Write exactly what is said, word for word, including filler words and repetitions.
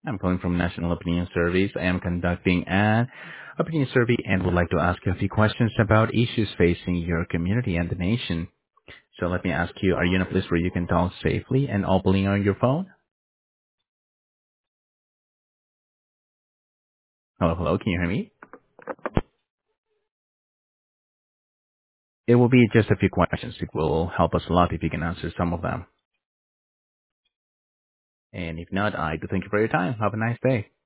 I'm calling from National Opinion Surveys. I am conducting an opinion survey and would like to ask you a few questions about issues facing your community and the nation. So let me ask you, are you in a place where you can talk safely and openly on your phone? Hello, hello, can you hear me? It will be just a few questions. It will help us a lot if you can answer some of them. And if not, I do thank you for your time. Have a nice day.